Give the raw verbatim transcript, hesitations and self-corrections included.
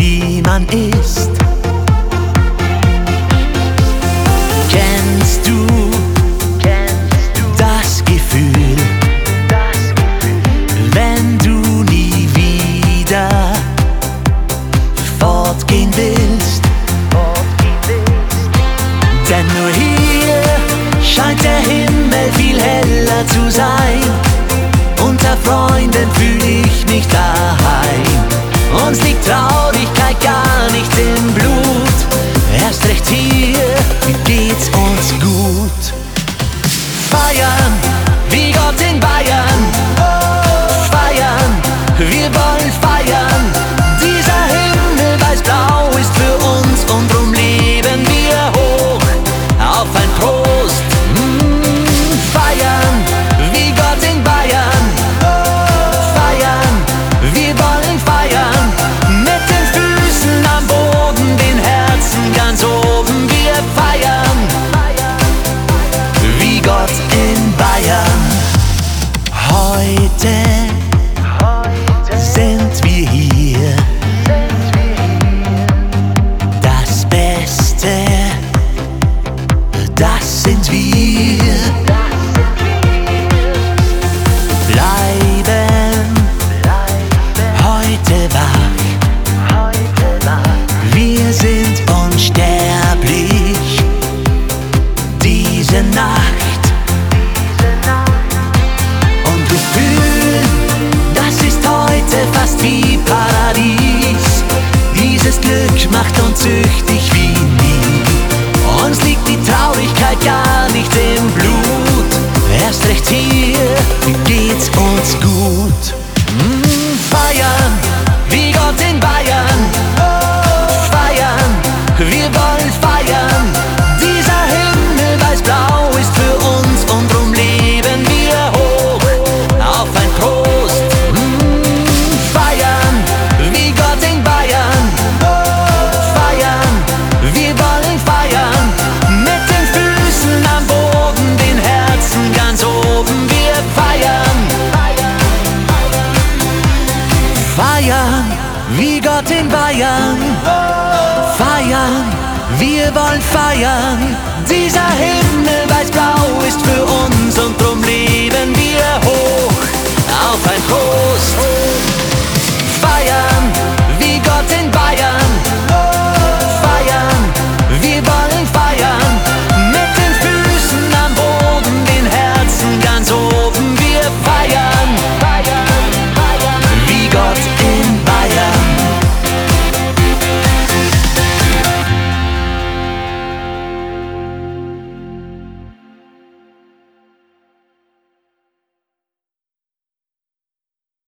wie man ist. Kennst du das Gefühl, wenn du nie wieder fortgehen willst? Denn nur hier scheint der Himmel viel heller zu sein. Unter Freunden fühl ich mich daheim. Uns liegt Traurigkeit gar nicht im Blut. Erst recht hier geht's uns gut. Feiern, wie Gott in Bayern. Feiern, wir wollen feiern. Dieser Himmel weiß-blau ist für uns und drum leben wir hoch auf ein Prost. Mm, feiern, wie Gott in Bayern. Feiern, wir wollen feiern. Mit den Füßen am Boden, den Herzen ganz oben. Wir feiern, wie Gott in Bayern. Heute sind wir hier. Das Beste, das sind wir. Bleiben heute wach. Wir sind unsterblich. Diese Nacht. Und wir fühlen, das ist heute fast wie Paradies. Dieses Glück macht uns süchtig wie nie. Uns liegt die Traurigkeit gar nicht im Blut. Erst recht hier geht's uns gut. Mm, feiern, wie Gott in Bayern. Feiern, wir wollen feiern. Dieser Himmel weiß-blau ist für uns und drum leben wir hoch auf ein Prost. Mm, feiern, wie Gott in Bayern. Feiern, wir wollen feiern. Mit den Füßen am Boden, den Herzen ganz oben. Wir feiern. Feiern, wie Gott in Bayern. Feiern, wir wollen feiern. Dieser Himmel weiß-blau ist für uns und drum leben